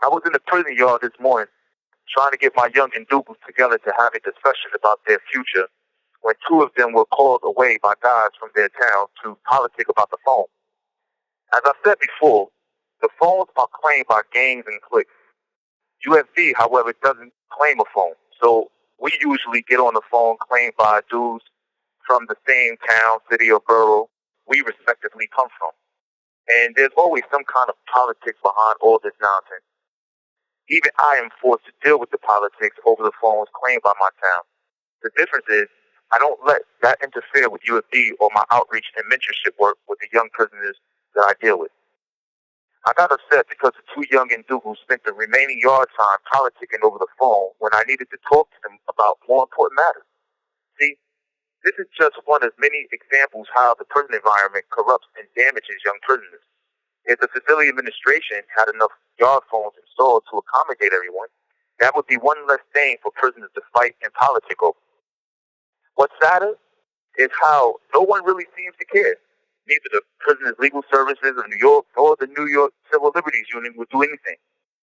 I was in the prison yard this morning trying to get my young Indugus together to have a discussion about their future when two of them were called away by guys from their town to politic about the phone. As I said before, the phones are claimed by gangs and cliques. UFD, however, doesn't claim a phone. So we usually get on the phone claimed by dudes from the same town, city, or borough we respectively come from. And there's always some kind of politics behind all this nonsense. Even I am forced to deal with the politics over the phones claimed by my town. The difference is I don't let that interfere with UFD or my outreach and mentorship work with the young prisoners that I deal with. I got upset because the two young Indugus spent the remaining yard time politicking over the phone when I needed to talk to them about more important matters. See, this is just one of many examples how the prison environment corrupts and damages young prisoners. If the facility administration had enough yard phones installed to accommodate everyone, that would be one less thing for prisoners to fight and politic over. What's sadder is how no one really seems to care. Neither the Prisoners' Legal Services of New York nor the New York Civil Liberties Union would do anything.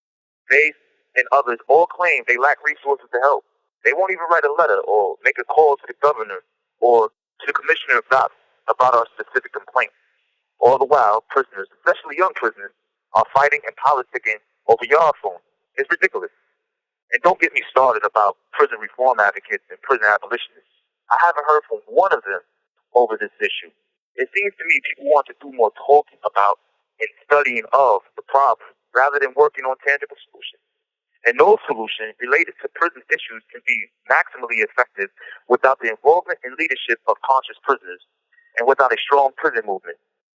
They and others all claim they lack resources to help. They won't even write a letter or make a call to the governor or to the commissioner of DOPS about our specific complaint. All the while, prisoners, especially young prisoners, are fighting and politicking over yard phones. It's ridiculous. And don't get me started about prison reform advocates and prison abolitionists. I haven't heard from one of them over this issue. It seems to me people want to do more talking about and studying of the problem rather than working on tangible solutions. And no solution related to prison issues can be maximally effective without the involvement and leadership of conscious prisoners and without a strong prison movement.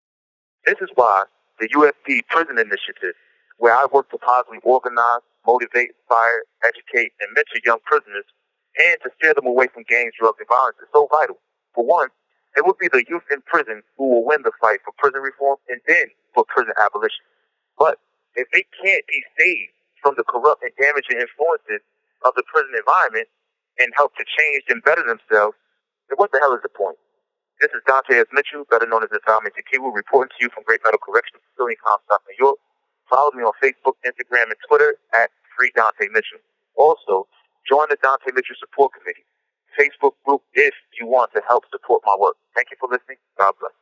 This is why the UFD Prison Initiative, where I work to positively organize, motivate, inspire, educate, and mentor young prisoners, and to steer them away from gangs, drugs, and violence, is so vital. For one, it will be the youth in prison who will win the fight for prison reform and then for prison abolition. But if they can't be saved from the corrupt and damaging influences of the prison environment and help to change and better themselves, then what the hell is the point? This is Dante S. Mitchell, better known as the Environment Tequila, reporting to you from Great Meadow Correctional Facility in Comstock, New York. Follow me on Facebook, Instagram, and Twitter at Free Dante Mitchell. Also, join the Dante Mitchell Support Committee Facebook group if you want to help support my work. Thank you for listening. God bless.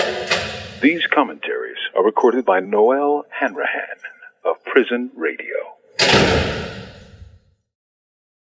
These commentaries are recorded by Noel Hanrahan of Prison Radio.